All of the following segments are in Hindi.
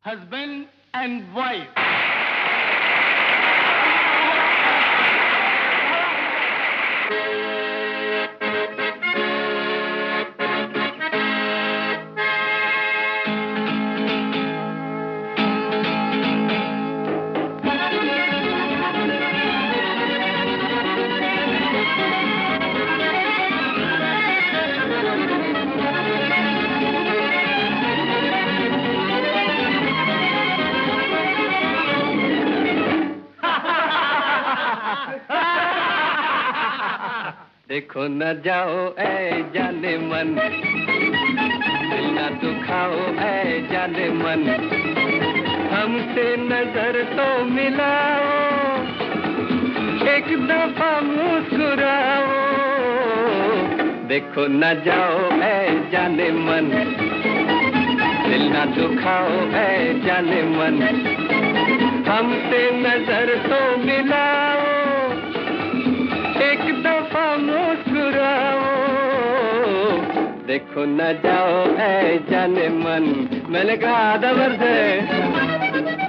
husband and wife. देखो न जाओ ऐ जाने मन, दिल न दुखाओ ऐ जाने मन, हमसे नजर तो मिलाओ, एक दफा मुस्कुराओ। देखो न जाओ ऐ जाने मन, दिल न दुखाओ ऐ जाने मन, हमसे नजर तो मिलाओ, एक दफा मुस्कुराओ। देखो न जाओ ऐ जाने मन, मैंने कहा आधा वर्ष है।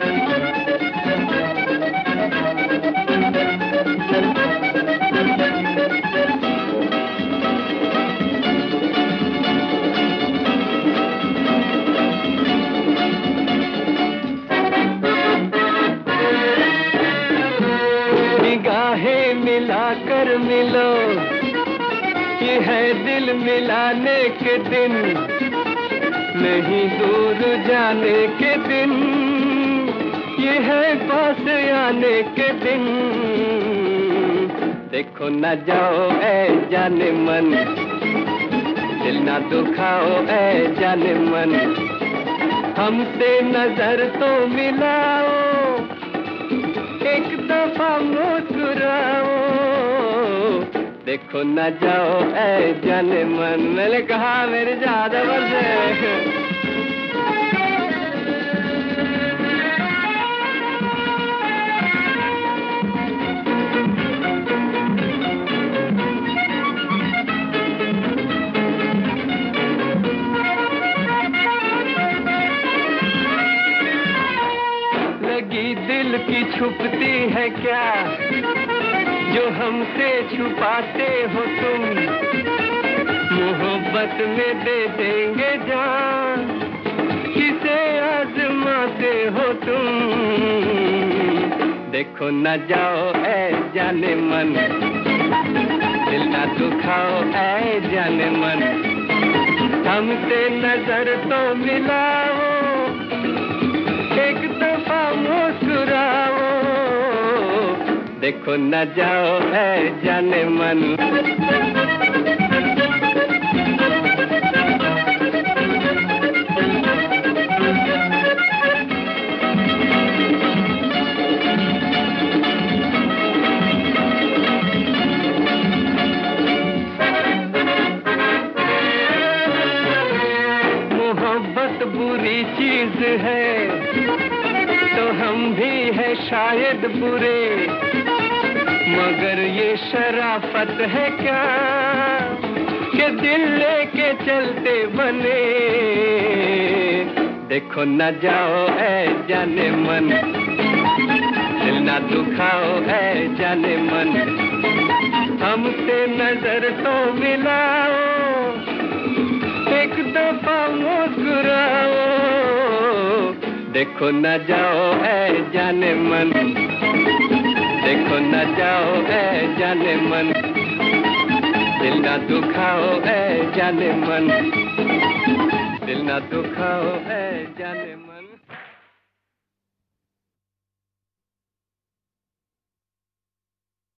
निगाहें मिलाकर मिलो, ये है दिल मिलाने के दिन, नहीं दूर जाने के दिन, ये है पास आने के दिन। देखो न जाओ ऐ जाने मन, दिल ना दुखाओ ऐ जाने मन, हमसे नजर तो मिलाओ, एक दफा मुस्कुराओ। देखो न जाओ ऐ जाने मन, मैंने कहा मेरे ज्यादा वर्ष है। लगी दिल की छुपती है क्या, जो हमसे छुपाते हो तुम, मोहब्बत में दे देंगे जान, किसे आजमाते हो तुम। देखो न जाओ ऐ जाने मन, दिल ना दुखाओ ऐ जाने मन, हमसे नजर तो मिलाओ, एक दफा मुस्कुराओ। देखो न जाओ ऐ जाने मन। मोहब्बत बुरी चीज है तो हम भी है शायद बुरे, मगर ये शराफत है क्या कि दिल लेके चलते बने। देखो न जाओ ऐ जाने मन, दिल ना दुखाओ ऐ जाने मन, हमसे नजर तो मिलाओ, एक दफा मुस्कुराओ। देखो न जाओ ऐ जाने मन, देखो न जाओ ऐ जाने मन, दिल ना दुखाओ ऐ जाने मन, दिल ना दुखाओ ऐ जाने मन।